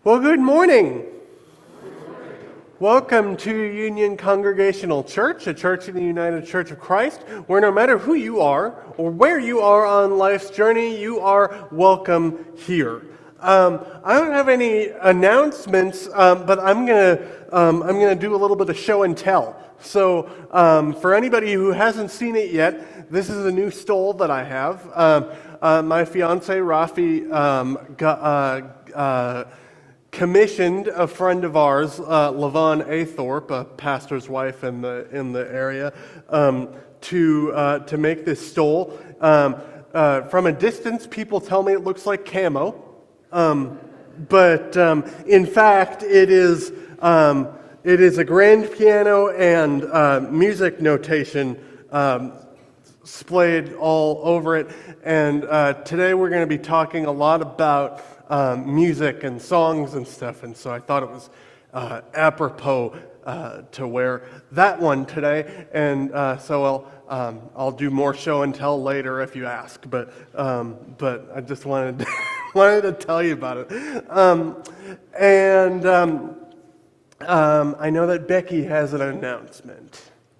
Well, good morning. Welcome to Union Congregational Church, a church in the United Church of Christ, where no matter who you are or where you are on life's journey, you are welcome here. I don't have any announcements, but I'm gonna do a little bit of show and tell. So, for anybody who hasn't seen it yet, this is a new stole that I have. My fiance Rafi commissioned a friend of ours, Lavon Athorpe, a pastor's wife in the area, to make this stole. From a distance, people tell me it looks like camo, but in fact, it is a grand piano and music notation splayed all over it. And today we're going to be talking a lot about music and songs and stuff, and so I thought it was apropos to wear that one today, and so I'll do more show and tell later if you ask, but I just wanted to tell you about it, and I know that Becky has an announcement.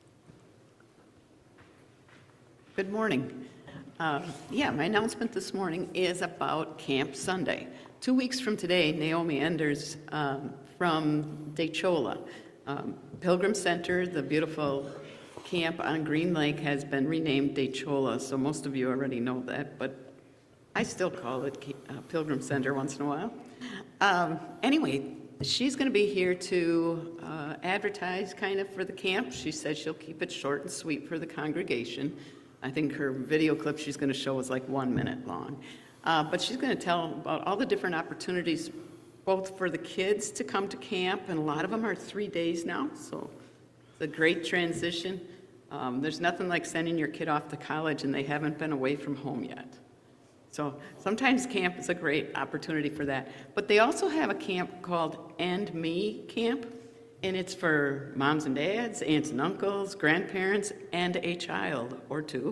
Good morning. My announcement this morning is about Camp Sunday. 2 weeks from today, Naomi Enders from Dechola, Pilgrim Center, the beautiful camp on Green Lake, has been renamed Dechola, so most of you already know that, but I still call it Pilgrim Center once in a while. Anyway, she's going to be here to advertise kind of for the camp. She said she'll keep it short and sweet for the congregation. I think her video clip she's going to show is like 1 minute long. But she's going to tell about all the different opportunities, both for the kids to come to camp, and a lot of them are 3 days now, so it's a great transition. There's nothing like sending your kid off to college and they haven't been away from home yet. So sometimes camp is a great opportunity for that. But they also have a camp called And Me Camp, and it's for moms and dads, aunts and uncles, grandparents, and a child or two.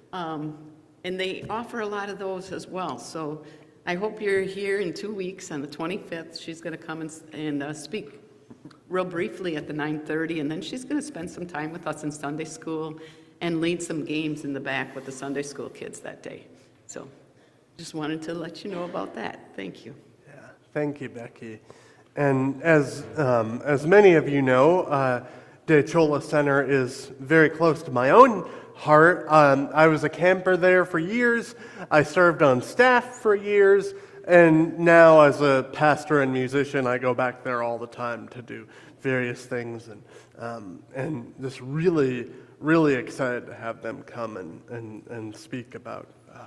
And they offer a lot of those as well. So I hope you're here in 2 weeks on the 25th. She's going to come and speak real briefly at the 9:30, and then she's going to spend some time with us in Sunday school and lead some games in the back with the Sunday school kids that day. So just wanted to let you know about that. Thank you. Yeah, thank you, Becky. And as many of you know, Dechola Center is very close to my own heart. I was a camper there for years. I served on staff for years, and now as a pastor and musician, I go back there all the time to do various things, and just really, really excited to have them come and speak about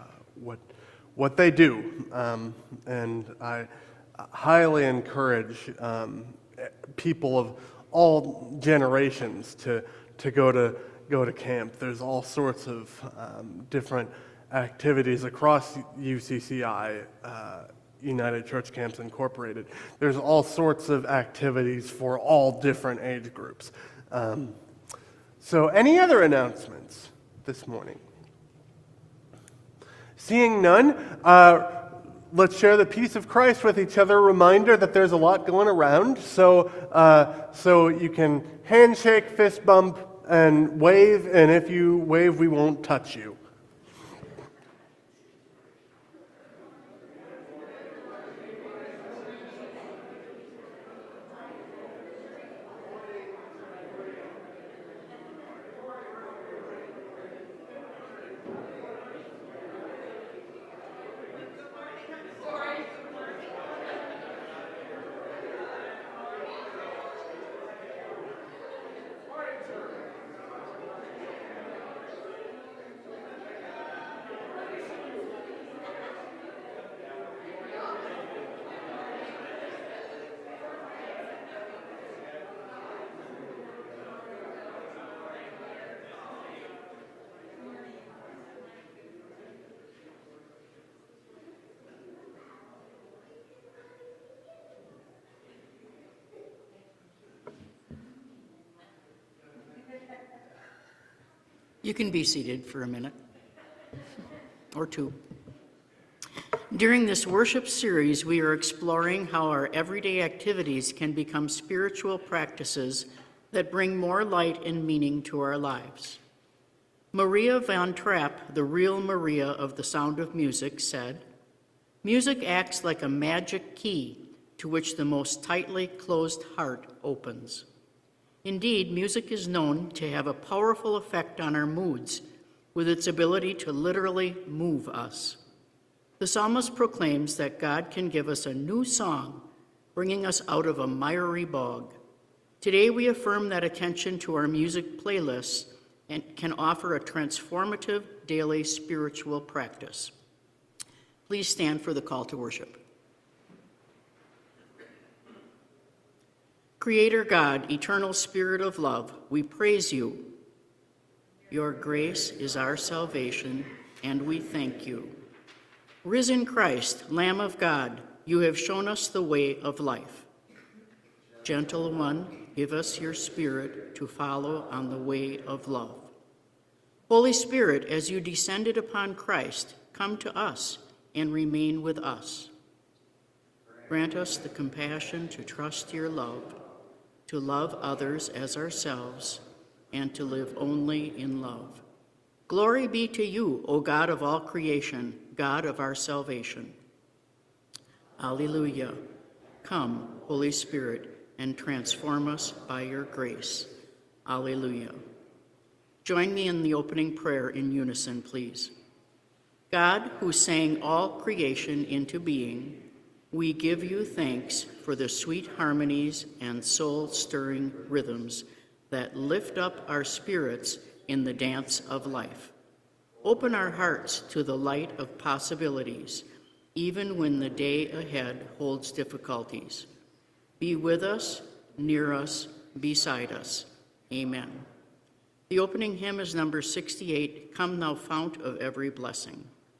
what they do. And I highly encourage people of all generations to go to camp. There's all sorts of different activities across UCCI, United Church Camps Incorporated. There's all sorts of activities for all different age groups. So any other announcements this morning? Seeing none, let's share the peace of Christ with each other. Reminder that there's a lot going around, so you can handshake, fist bump, and wave, and if you wave, we won't touch you. You can be seated for a minute or two. During this worship series, we are exploring how our everyday activities can become spiritual practices that bring more light and meaning to our lives. Maria von Trapp, the real Maria of The Sound of Music, said, "Music acts like a magic key to which the most tightly closed heart opens." Indeed, music is known to have a powerful effect on our moods, with its ability to literally move us. The psalmist proclaims that God can give us a new song, bringing us out of a miry bog. Today, we affirm that attention to our music playlists and can offer a transformative daily spiritual practice. Please stand for the call to worship. Creator God, eternal Spirit of love, we praise you. Your grace is our salvation, and we thank you. Risen Christ, Lamb of God, you have shown us the way of life. Gentle One, give us your Spirit to follow on the way of love. Holy Spirit, as you descended upon Christ, come to us and remain with us. Grant us the compassion to trust your love, to love others as ourselves, and to live only in love. Glory be to you, O God of all creation, God of our salvation. Alleluia. Come, Holy Spirit, and transform us by your grace. Alleluia. Join me in the opening prayer in unison, please. God, who sang all creation into being, we give you thanks for the sweet harmonies and soul-stirring rhythms that lift up our spirits in the dance of life. Open our hearts to the light of possibilities, even when the day ahead holds difficulties. Be with us, near us, beside us. Amen. The opening hymn is number 68, Come Thou Fount of Every Blessing.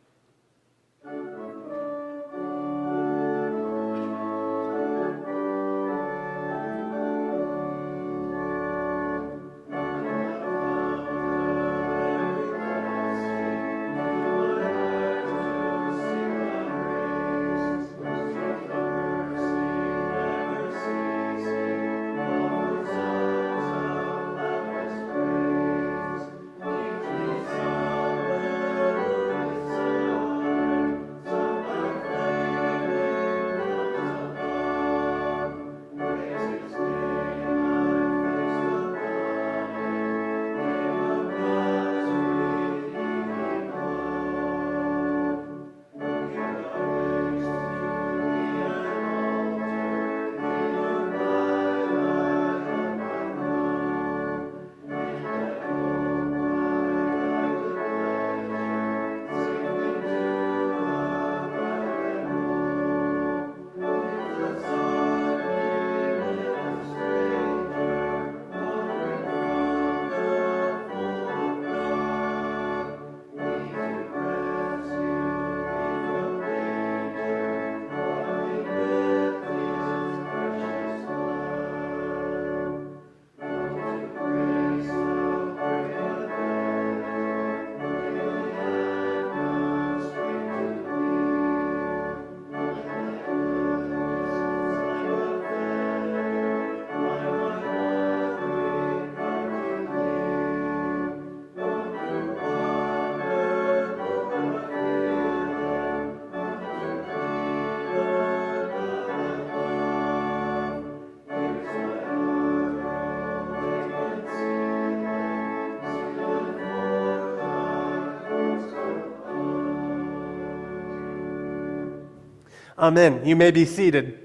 Amen. You may be seated.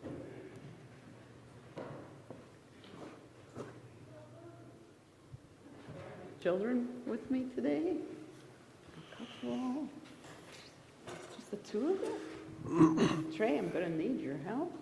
Children with me today? A couple. Just the two of you? Trey, I'm going to need your help.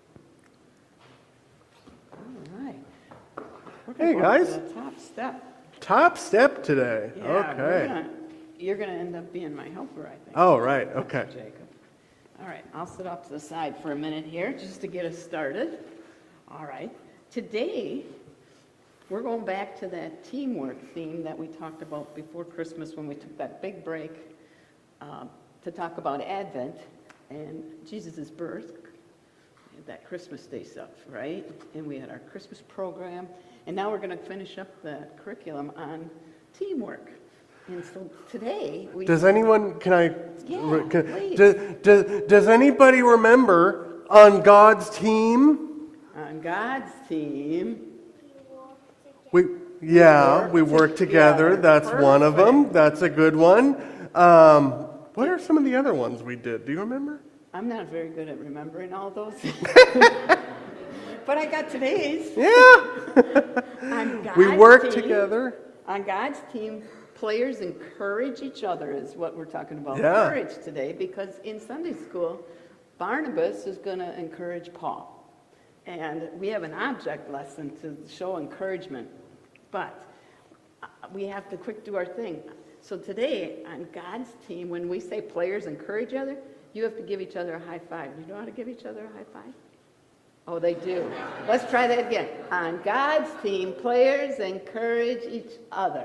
All right. We're gonna Hey, go guys. to the top step. Top step today. Yeah, Okay. you're going to end up being my helper, I think. Oh, right. Okay. Jacob. All right, I'll sit off to the side for a minute here just to get us started. All right. Today, we're going back to that teamwork theme that we talked about before Christmas when we took that big break. to talk about Advent and Jesus' birth. We had that Christmas Day stuff, right? And we had our Christmas program. And now we're going to finish up the curriculum on teamwork. And so today we... Does anyone, can I... Yeah, please. Does anybody remember on God's team? On God's team... We work together. That's one of them. That's a good one. What are some of the other ones we did? Do you remember? I'm not very good at remembering all those. But I got today's. Yeah. On God's We work team, together. On God's team, players encourage each other is what we're talking about. Yeah. Courage today, because in Sunday school, Barnabas is going to encourage Paul. And we have an object lesson to show encouragement. But we have to quick do our thing. So today, on God's team, when we say players encourage each other, you have to give each other a high five. You know how to give each other a high five? Oh, they do. Let's try that again. On God's team, players encourage each other.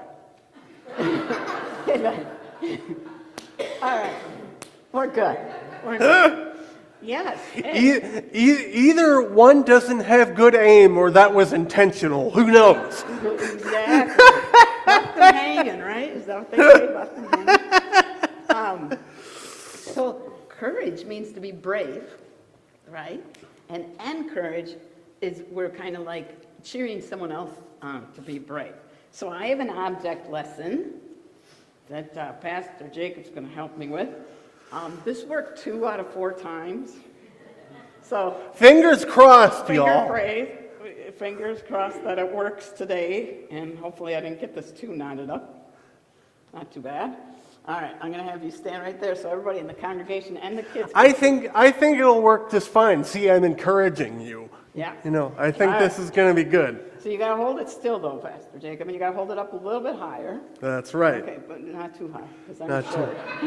All right. We're good. We're good. Yes. Either one doesn't have good aim or that was intentional. Who knows? Exactly. Left them hanging, right? Is that what they say? Left them hanging. So courage means to be brave, right? And encourage is we're kind of like cheering someone else on to be brave. So I have an object lesson that Pastor Jacob's going to help me with. This worked 2 out of 4 times. So Fingers crossed, y'all. Fingers crossed that it works today, and hopefully I didn't get this too knotted up. Not too bad. All right, I'm going to have you stand right there so everybody in the congregation and the kids. I think it'll work just fine. See, I'm encouraging you. Yeah. You know, I think All this right. is going to be good. So you got to hold it still, though, Pastor Jacob, and you got to hold it up a little bit higher. That's right. Okay, but not too high, because I'm Not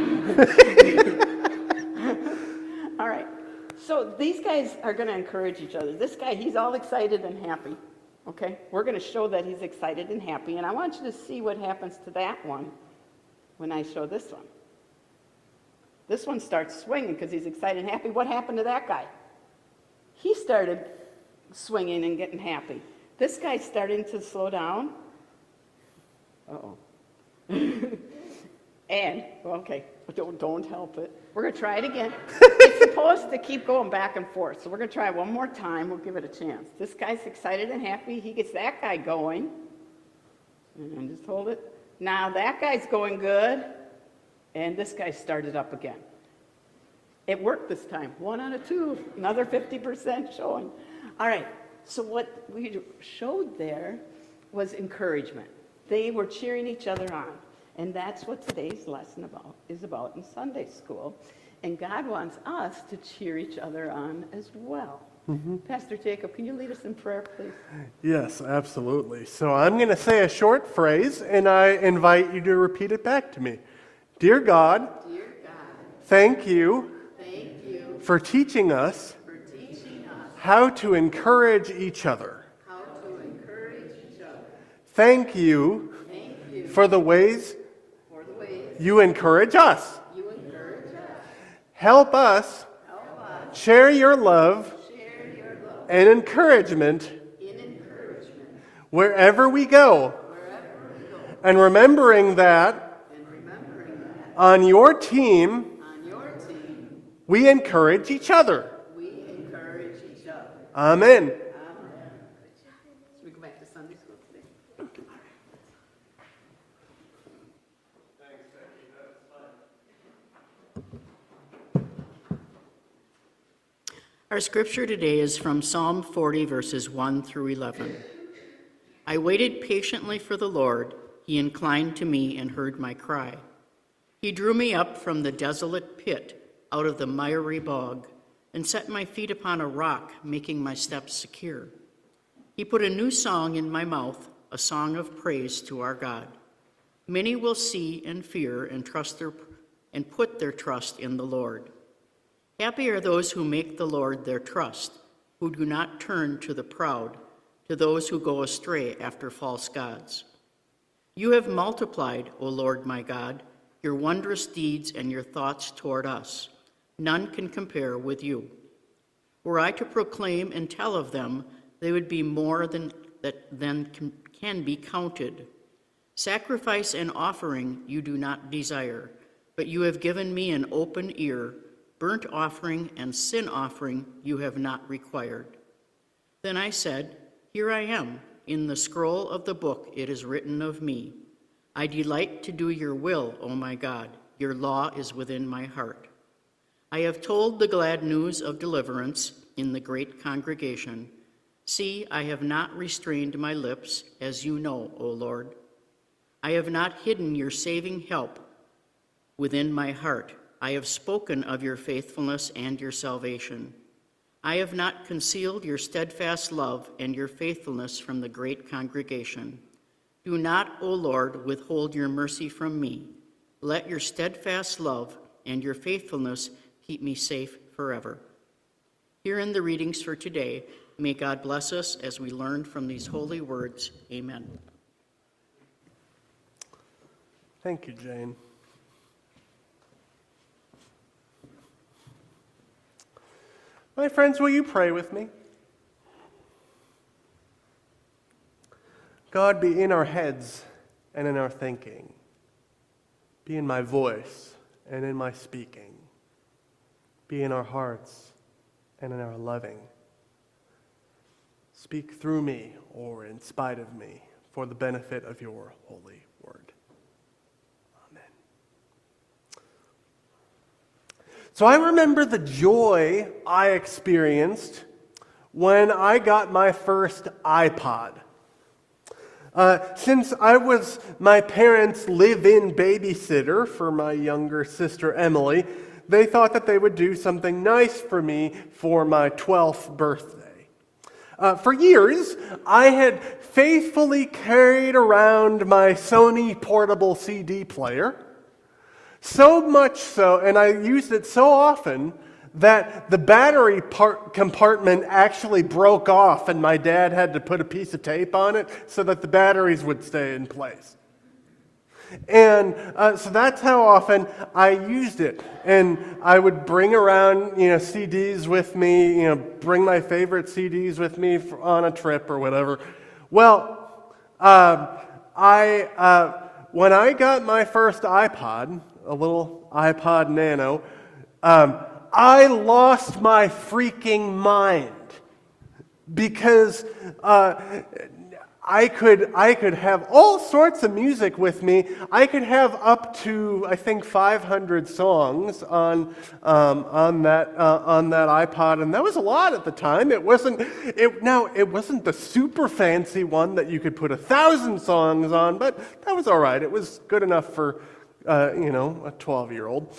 short. All right. So these guys are going to encourage each other. This guy, he's all excited and happy. Okay? We're going to show that he's excited and happy, and I want you to see what happens to that one when I show this one. This one starts swinging because he's excited and happy. What happened to that guy? He started swinging and getting happy. This guy's starting to slow down. Uh-oh. And, okay, don't help it. We're going to try it again. It's supposed to keep going back and forth. So we're going to try it one more time. We'll give it a chance. This guy's excited and happy. He gets that guy going. And just hold it. Now that guy's going good. And this guy started up again. It worked this time. 1 out of 2. Another 50% showing. All right. So what we showed there was encouragement. They were cheering each other on. And that's what today's lesson is about in Sunday school. And God wants us to cheer each other on as well. Mm-hmm. Pastor Jacob, can you lead us in prayer, please? Yes, absolutely. So I'm going to say a short phrase, and I invite you to repeat it back to me. Dear God, thank you for teaching us how to encourage each other. Thank you for the ways you encourage us. Help us share your love and encouragement wherever we go. And remembering that on your team, we encourage each other. Amen. Should we go back to Sunday school today? Our scripture today is from Psalm 40, verses 1 through 11. I waited patiently for the Lord. He inclined to me and heard my cry. He drew me up from the desolate pit, out of the miry bog, and set my feet upon a rock, making my steps secure. He put a new song in my mouth, a song of praise to our God. Many will see and fear and put their trust in the Lord. Happy are those who make the Lord their trust, who do not turn to the proud, to those who go astray after false gods. You have multiplied, O Lord my God, your wondrous deeds and your thoughts toward us. None can compare with you. Were I to proclaim and tell of them, they would be more than can be counted. Sacrifice and offering you do not desire, but you have given me an open ear. Burnt offering and sin offering you have not required. Then I said, Here I am. In the scroll of the book it is written of me. I delight to do your will, O my God. Your law is within my heart. I have told the glad news of deliverance in the great congregation. See, I have not restrained my lips, as you know, O Lord. I have not hidden your saving help within my heart. I have spoken of your faithfulness and your salvation. I have not concealed your steadfast love and your faithfulness from the great congregation. Do not, O Lord, withhold your mercy from me. Let your steadfast love and your faithfulness keep me safe forever. Here in the readings for today, may God bless us as we learn from these holy words. Amen. Thank you, Jane. My friends, will you pray with me? God, be in our heads and in our thinking. Be in my voice and in my speaking. Be in our hearts and in our loving. Speak through me or in spite of me for the benefit of your holy word. Amen. So I remember the joy I experienced when I got my first iPod. Since I was my parents' live-in babysitter for my younger sister Emily, they thought that they would do something nice for me for my 12th birthday. For years, I had faithfully carried around my Sony portable CD player, so much so, and I used it so often that the battery compartment actually broke off and my dad had to put a piece of tape on it so that the batteries would stay in place. And so that's how often I used it. And I would bring around, CDs with me, bring my favorite CDs with me on a trip or whatever. Well, when I got my first iPod, a little iPod Nano, I lost my freaking mind because I could have all sorts of music with me. I could have up to, I think, 500 songs on that iPod, and that was a lot at the time. It wasn't the super fancy one that you could put 1,000 songs on, but that was all right. It was good enough for a 12-year-old,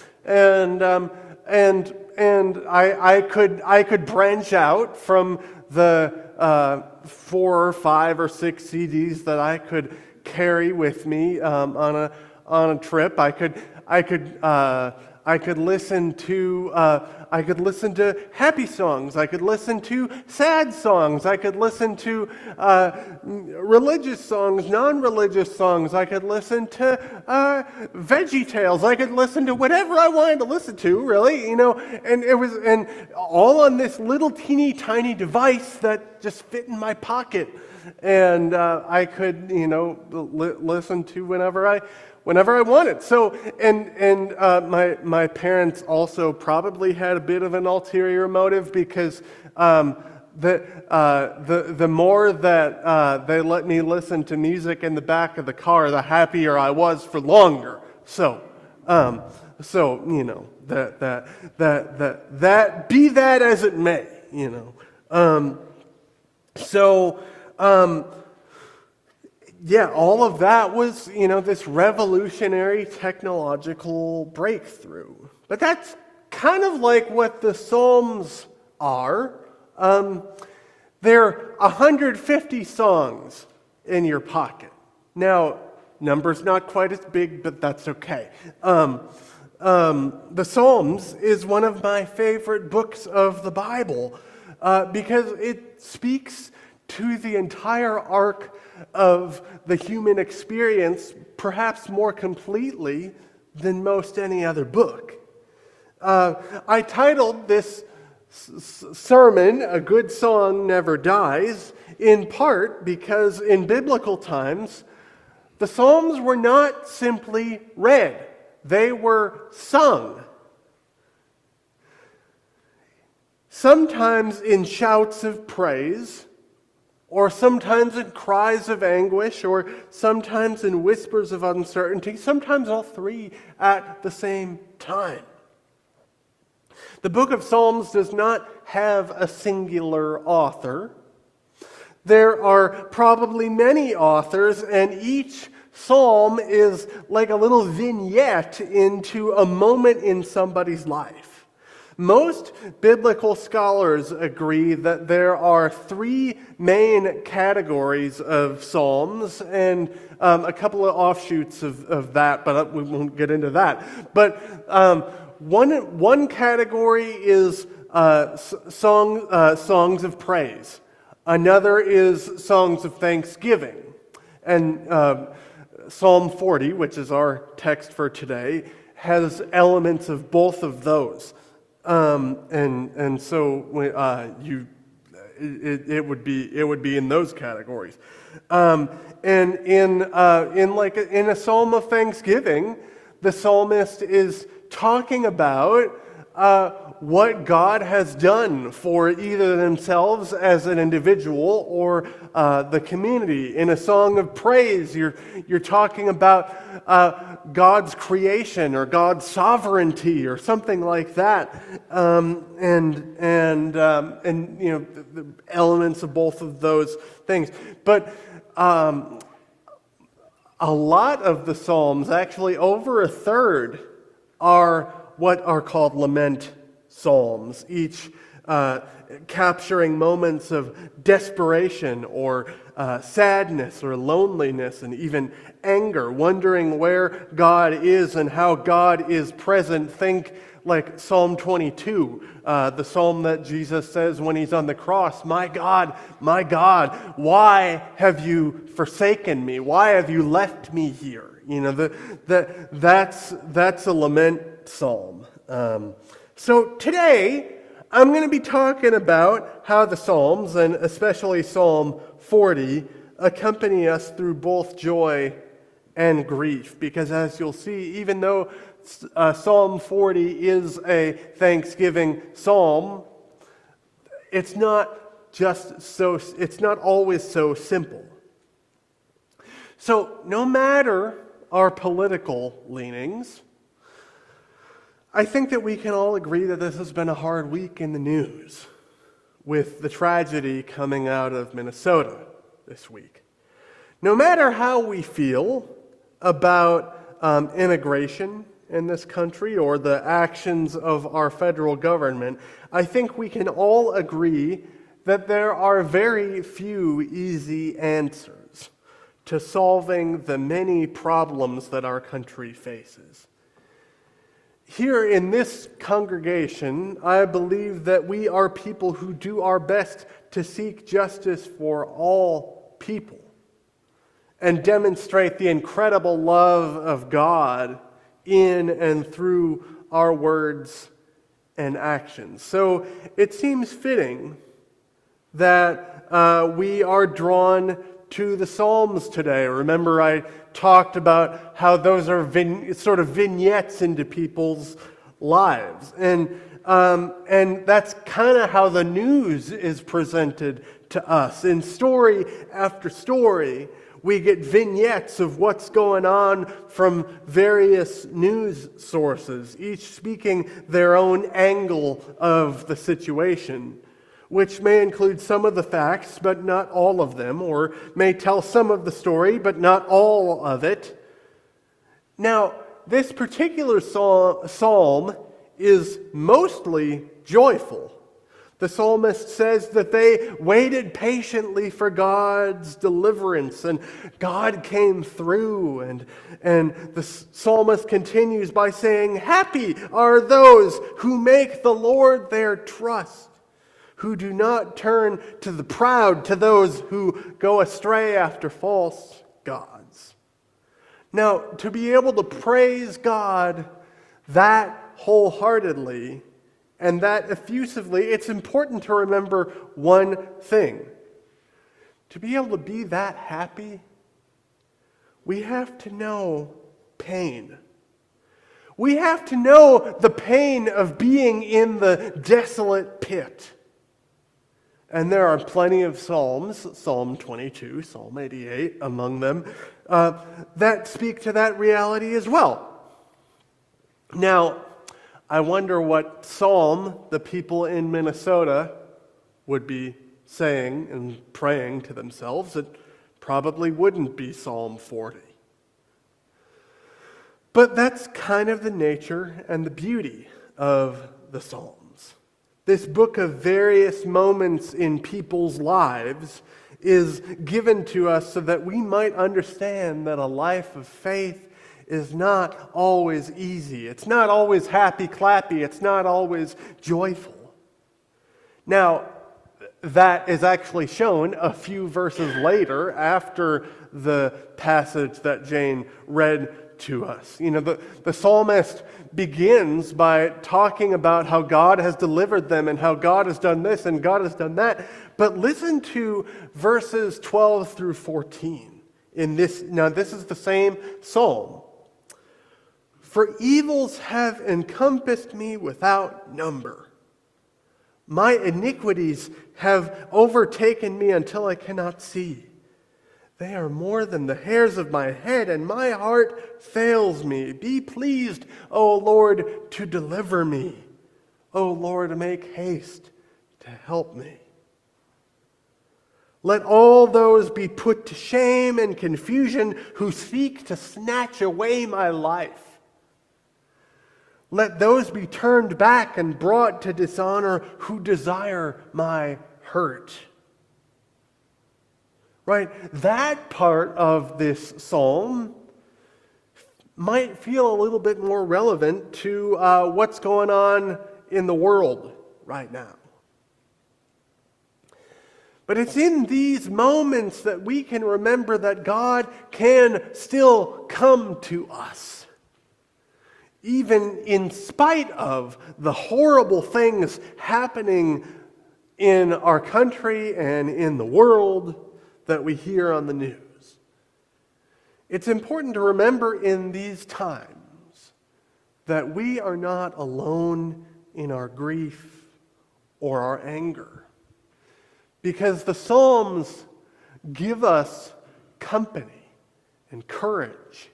and I could branch out from the 4 or 5 or 6 CDs that I could carry with me on a trip. I could listen to happy songs. I could listen to sad songs. I could listen to religious songs, non-religious songs. I could listen to Veggie Tales. I could listen to whatever I wanted to listen to, really, and it was all on this little teeny tiny device that just fit in my pocket, and I could listen to whenever I wanted. So, and my parents also probably had a bit of an ulterior motive because the more that they let me listen to music in the back of the car, the happier I was for longer. So that be that as it may, Yeah, all of that was, this revolutionary technological breakthrough. But that's kind of like what the Psalms are. There are 150 songs in your pocket. Now, number's not quite as big, but that's okay. The Psalms is one of my favorite books of the Bible because it speaks to the entire arc of the human experience, perhaps more completely than most any other book. I titled this sermon, "A Good Song Never Dies," in part because in biblical times, the Psalms were not simply read, they were sung. Sometimes in shouts of praise, or sometimes in cries of anguish, or sometimes in whispers of uncertainty, sometimes all three at the same time. The book of Psalms does not have a singular author. There are probably many authors, and each psalm is like a little vignette into a moment in somebody's life. Most biblical scholars agree that there are three main categories of psalms and a couple of offshoots of that, but we won't get into that. But one category is songs of praise. Another is songs of thanksgiving. And Psalm 40, which is our text for today, has elements of both of those. And so it would be in those categories. And in a psalm of thanksgiving, the psalmist is talking about what God has done for either themselves as an individual or the community. In a song of praise, you're talking about God's creation or God's sovereignty or something like that, and the elements of both of those things. But a lot of the Psalms, actually over a third, are what are called lament psalms, each capturing moments of desperation or sadness or loneliness and even anger, wondering where God is and how God is present. Think like Psalm 22, the psalm that Jesus says when he's on the cross, my God, why have you forsaken me? Why have you left me here?" That's a lament psalm. So today, I'm going to be talking about how the Psalms, and especially Psalm 40, accompany us through both joy and grief. Because as you'll see, even though Psalm 40 is a thanksgiving psalm, it's not always so simple. So no matter our political leanings, I think that we can all agree that this has been a hard week in the news with the tragedy coming out of Minnesota this week. No matter how we feel about immigration in this country or the actions of our federal government, I think we can all agree that there are very few easy answers to solving the many problems that our country faces. Here in this congregation, I believe that we are people who do our best to seek justice for all people and demonstrate the incredible love of God in and through our words and actions. So it seems fitting that we are drawn to the Psalms today. Remember, I talked about how those are sort of vignettes into people's lives. And that's kind of how the news is presented to us. In story after story, we get vignettes of what's going on from various news sources, each speaking their own angle of the situation, which may include some of the facts, but not all of them, or may tell some of the story, but not all of it. Now, this particular psalm is mostly joyful. The psalmist says that they waited patiently for God's deliverance, and God came through. And the psalmist continues by saying, "Happy are those who make the Lord their trust, who do not turn to the proud, to those who go astray after false gods." Now, to be able to praise God that wholeheartedly and that effusively, it's important to remember one thing. To be able to be that happy, we have to know pain. We have to know the pain of being in the desolate pit. And there are plenty of Psalms, Psalm 22, Psalm 88 among them, that speak to that reality as well. Now, I wonder what psalm the people in Minnesota would be saying and praying to themselves. It probably wouldn't be Psalm 40. But that's kind of the nature and the beauty of the Psalms. This book of various moments in people's lives is given to us so that we might understand that a life of faith is not always easy. It's not always happy-clappy. It's not always joyful. Now, that is actually shown a few verses later after the passage that Jane read to us. You know, the psalmist begins by talking about how God has delivered them and how God has done this and God has done that. But listen to verses 12 through 14 in this. Now, this is the same psalm. For evils have encompassed me without number. My iniquities have overtaken me until I cannot see. They are more than the hairs of my head, and my heart fails me. Be pleased, O Lord, to deliver me. O Lord, make haste to help me. Let all those be put to shame and confusion who seek to snatch away my life. Let those be turned back and brought to dishonor who desire my hurt. Right? That part of this psalm might feel a little bit more relevant to what's going on in the world right now. But it's in these moments that we can remember that God can still come to us. Even in spite of the horrible things happening in our country and in the world that we hear on the news. It's important to remember in these times that we are not alone in our grief or our anger. Because the Psalms give us company and courage.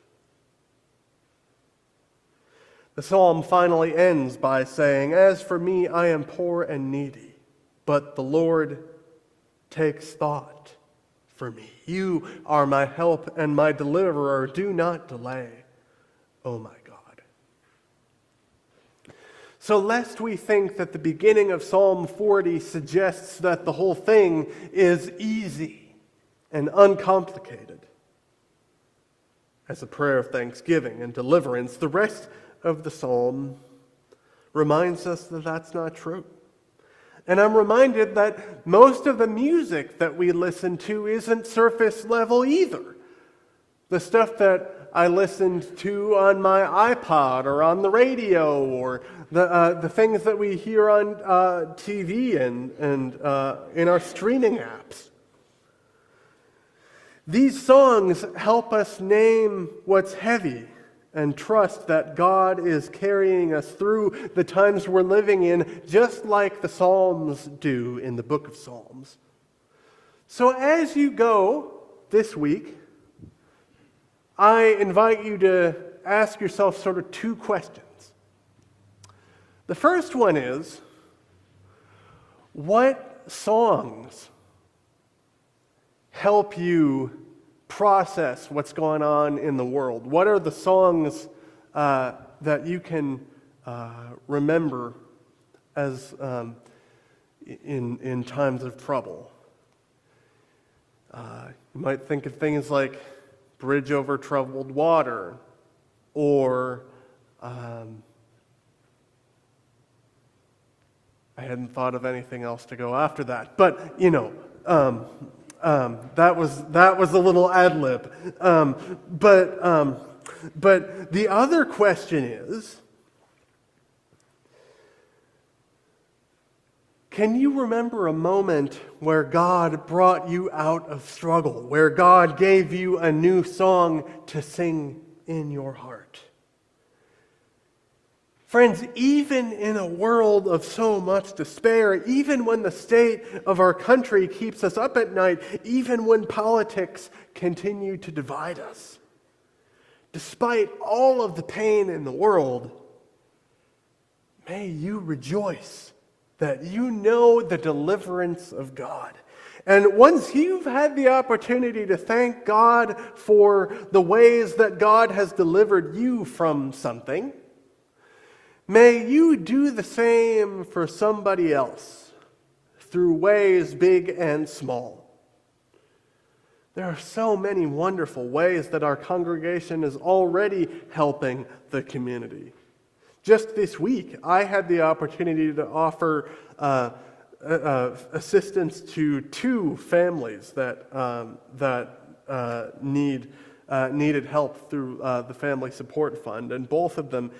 The psalm finally ends by saying, "As for me, I am poor and needy, but the Lord takes thought for me. You are my help and my deliverer. Do not delay, O my God." So lest we think that the beginning of Psalm 40 suggests that the whole thing is easy and uncomplicated, as a prayer of thanksgiving and deliverance, the rest of the psalm reminds us that that's not true. And I'm reminded that most of the music that we listen to isn't surface level either. The stuff that I listened to on my iPod or on the radio or the things that we hear on TV and in our streaming apps. These songs help us name what's heavy and trust that God is carrying us through the times we're living in, just like the Psalms do in the book of Psalms. So as you go this week, I invite you to ask yourself sort of two questions. The first one is, what songs help you process what's going on in the world? What are the songs that you can remember as in times of trouble? You might think of things like Bridge Over Troubled Water, or I hadn't thought of anything else to go after that. But, That was a little ad lib. But the other question is, can you remember a moment where God brought you out of struggle, where God gave you a new song to sing in your heart? Friends, even in a world of so much despair, even when the state of our country keeps us up at night, even when politics continue to divide us, despite all of the pain in the world, may you rejoice that you know the deliverance of God. And once you've had the opportunity to thank God for the ways that God has delivered you from something, may you do the same for somebody else through ways big and small. There are so many wonderful ways that our congregation is already helping the community. Just this week, I had the opportunity to offer assistance to 2 families that needed help through the Family Support Fund, and both of them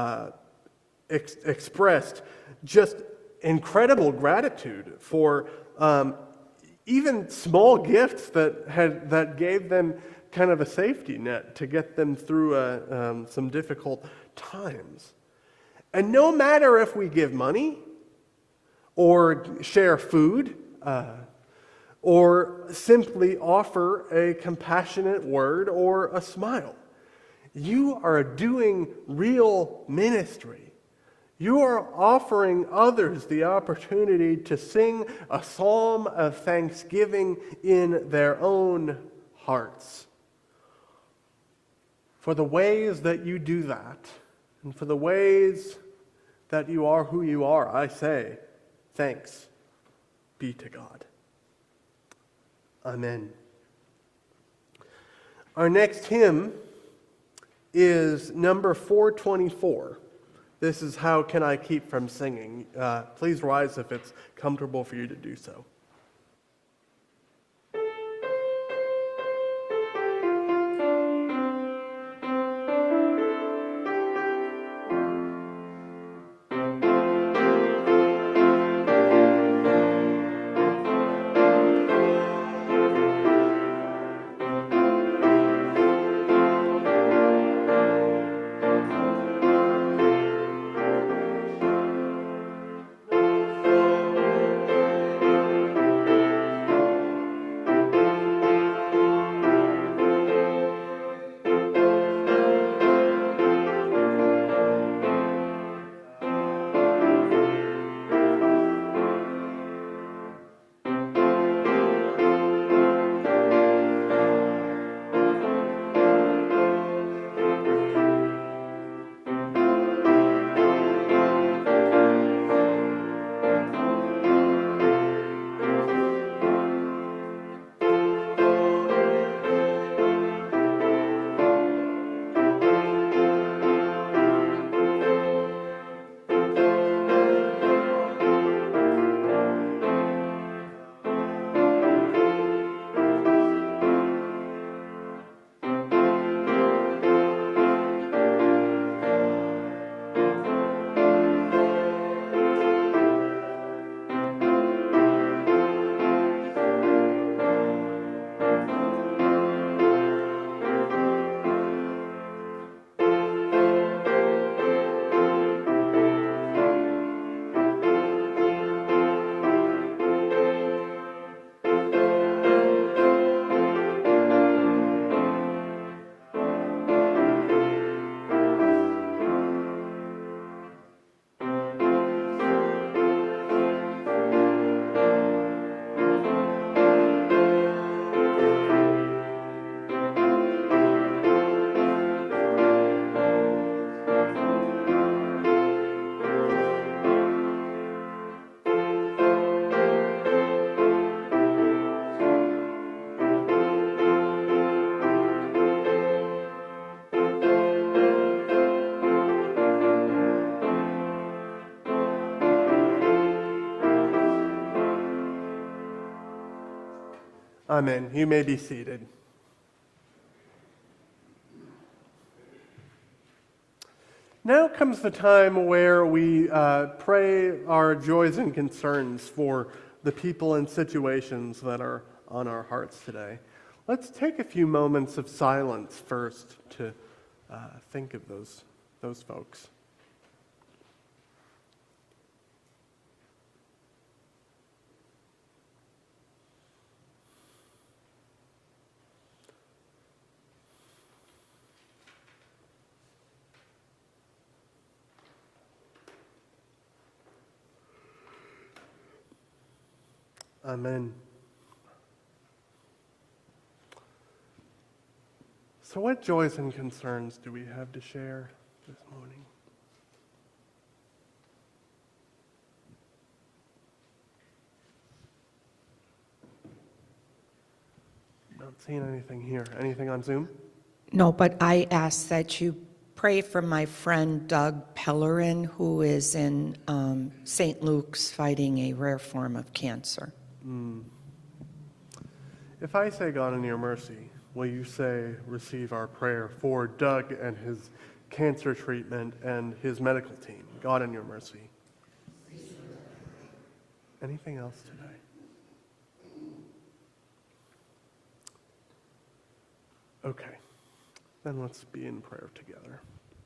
expressed just incredible gratitude for even small gifts that gave them kind of a safety net to get them through some difficult times. And no matter if we give money or share food or simply offer a compassionate word or a smile, you are doing real ministry. You are offering others the opportunity to sing a psalm of thanksgiving in their own hearts. For the ways that you do that, and for the ways that you are who you are, I say, thanks be to God. Amen. Our next hymn is number 424. This is How Can I Keep From Singing? Please rise if it's comfortable for you to do so. Amen. You may be seated. Now comes the time where we pray our joys and concerns for the people and situations that are on our hearts today. Let's take a few moments of silence first to think of those folks. Amen. So what joys and concerns do we have to share this morning? Not seeing anything here. Anything on Zoom? No, but I ask that you pray for my friend Doug Pellerin, who is in St. Luke's fighting a rare form of cancer. If I say, God in your mercy, will you say, receive our prayer for Doug and his cancer treatment and his medical team? God in your mercy. Anything else today? Okay, then let's be in prayer together.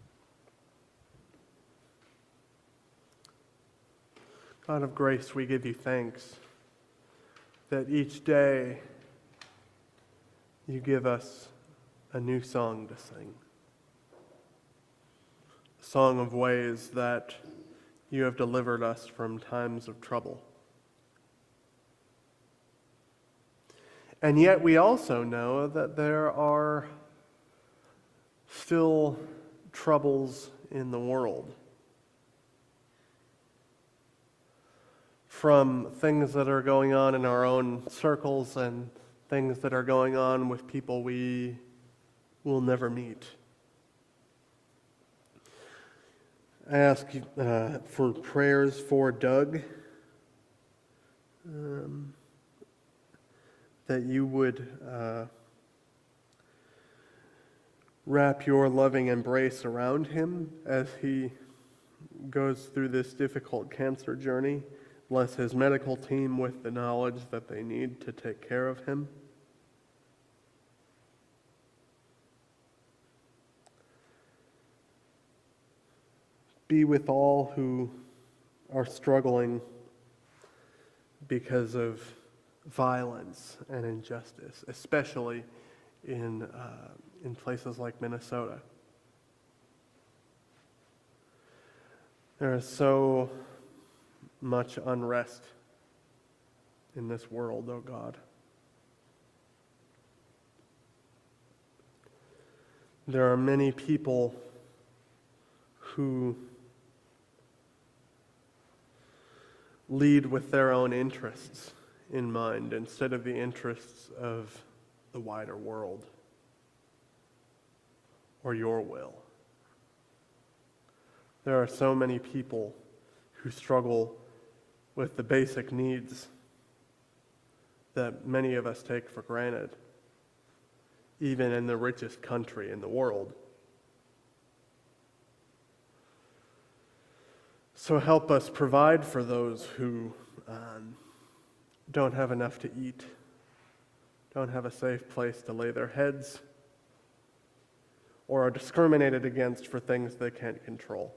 God of grace, we give you thanks that each day you give us a new song to sing. A song of ways that you have delivered us from times of trouble. And yet we also know that there are still troubles in the world. From things that are going on in our own circles and things that are going on with people we will never meet. I ask for prayers for Doug, that you would wrap your loving embrace around him as he goes through this difficult cancer journey. Bless his medical team with the knowledge that they need to take care of him. Be with all who are struggling because of violence and injustice, especially in places like Minnesota. There is so much unrest in this world, oh God. There are many people who lead with their own interests in mind instead of the interests of the wider world or your will. There are so many people who struggle with the basic needs that many of us take for granted, even in the richest country in the world. So help us provide for those who don't have enough to eat, don't have a safe place to lay their heads, or are discriminated against for things they can't control.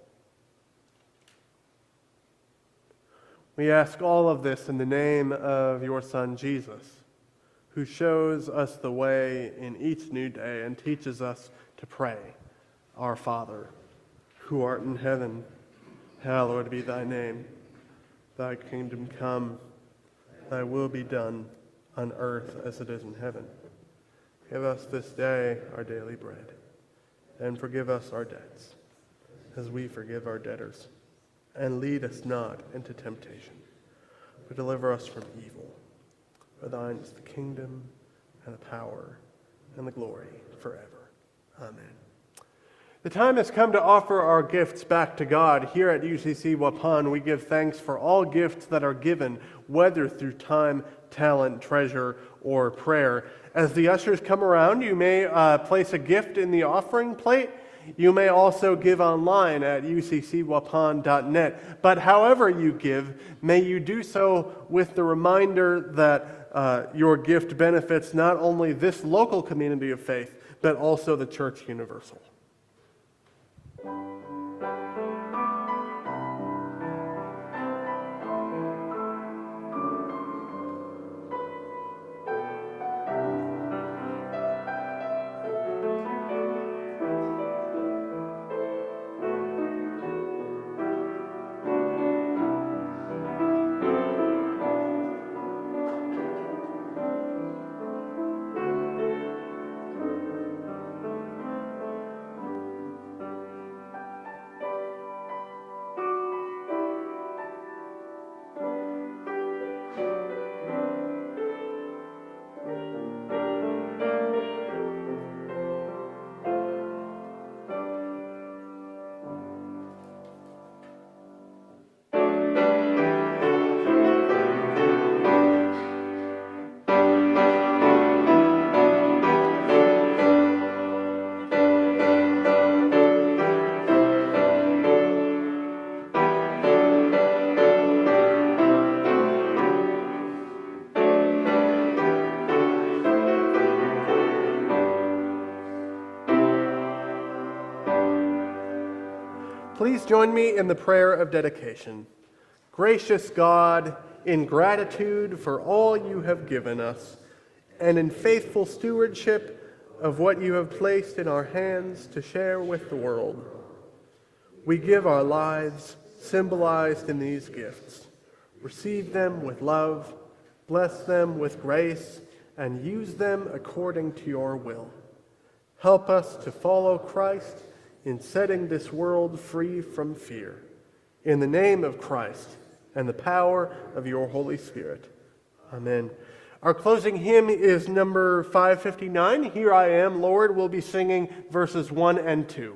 We ask all of this in the name of your Son, Jesus, who shows us the way in each new day and teaches us to pray, Our Father, who art in heaven, hallowed be thy name. Thy kingdom come, thy will be done on earth as it is in heaven. Give us this day our daily bread, and forgive us our debts, as we forgive our debtors. And lead us not into temptation, but deliver us from evil. For thine is the kingdom, and the power, and the glory forever. Amen. The time has come to offer our gifts back to God. Here at UCC Waupun, we give thanks for all gifts that are given, whether through time, talent, treasure, or prayer. As the ushers come around, you may place a gift in the offering plate. You may also give online at uccwaupun.net. But however you give, may you do so with the reminder that your gift benefits not only this local community of faith, but also the Church Universal. Please join me in the prayer of dedication. Gracious God, in gratitude for all you have given us, and in faithful stewardship of what you have placed in our hands to share with the world, we give our lives symbolized in these gifts. Receive them with love, bless them with grace, and use them according to your will. Help us to follow Christ in setting this world free from fear. In the name of Christ and the power of your Holy Spirit. Amen. Our closing hymn is number 559, Here I Am, Lord. We'll be singing verses 1 and 2.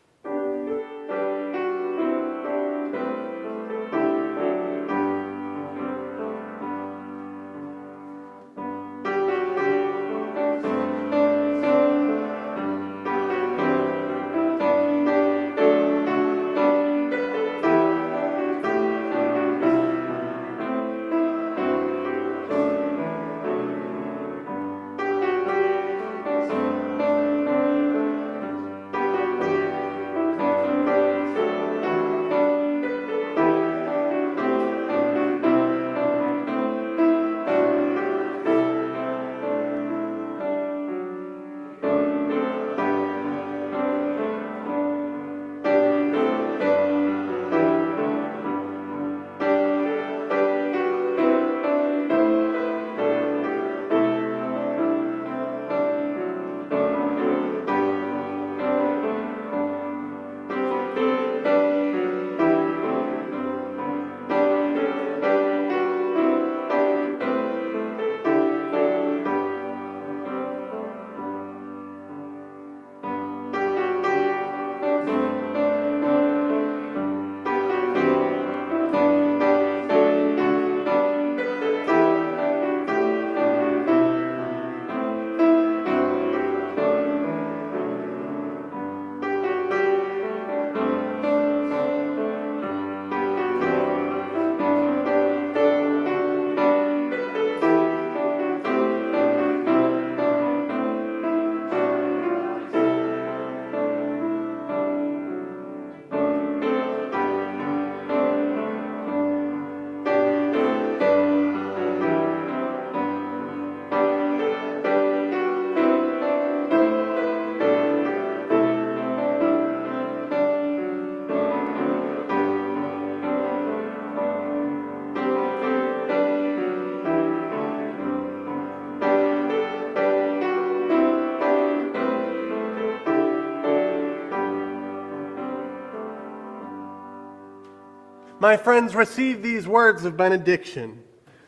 My friends, receive these words of benediction.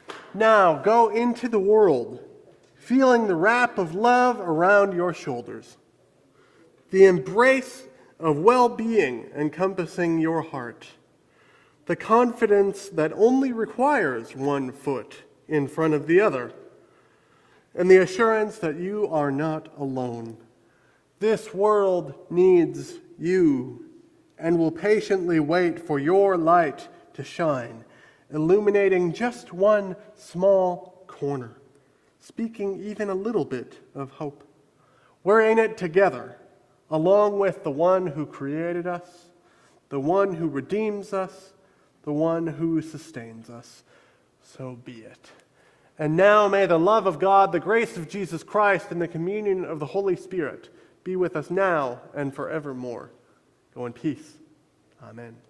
Now go into the world, feeling the wrap of love around your shoulders, the embrace of well-being encompassing your heart, the confidence that only requires one foot in front of the other, and the assurance that you are not alone. This world needs you and will patiently wait for your light to shine, illuminating just one small corner, speaking even a little bit of hope. We're in it together, along with the one who created us, the one who redeems us, the one who sustains us. So be it. And now may the love of God, the grace of Jesus Christ, and the communion of the Holy Spirit be with us now and forevermore. Go in peace. Amen.